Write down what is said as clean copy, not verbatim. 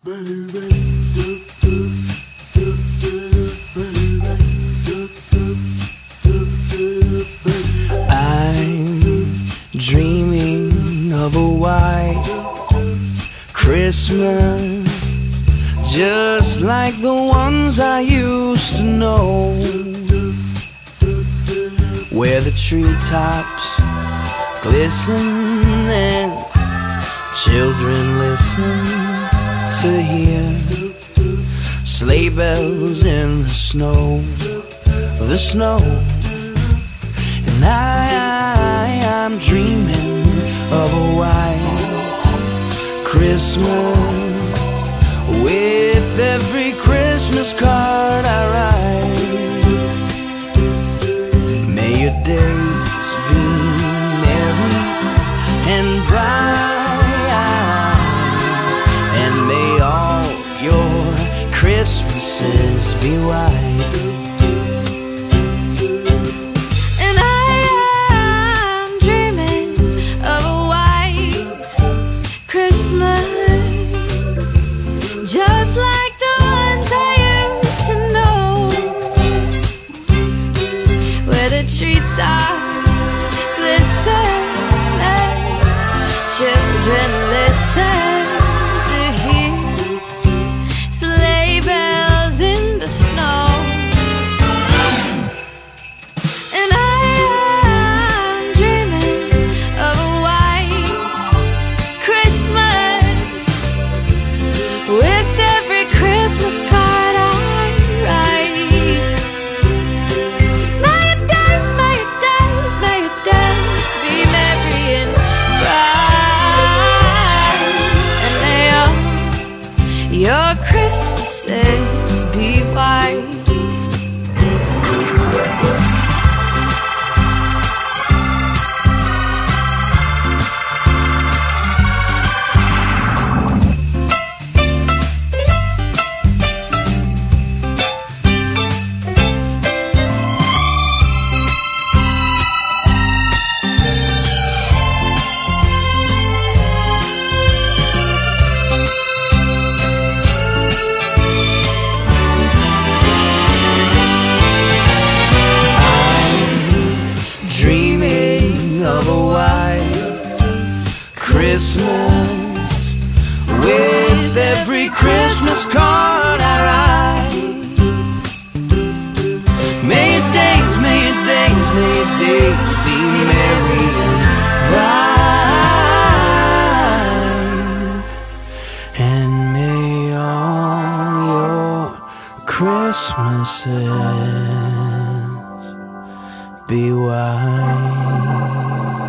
I'm dreaming of a white Christmas, just like the ones I used to know, where the treetops glisten and children listen to hear sleigh bells in the snow, the snow. And I'm dreaming of a white Christmas, with every Christmas card I write. May your days be merry and bright, and may all your Christmases be white. Just like the ones I used to know, where the treetops glisten and children listen to hear sleigh bells in the snow. And I am dreaming of a white Christmas, with every Christmas card I write. May your days, may your days, may your days be merry and bright, and may all your Christmases be white. Dreaming of a white Christmas, with every Christmas card I write. May your days, may your days, may your days be merry and bright, and may all your Christmases be white.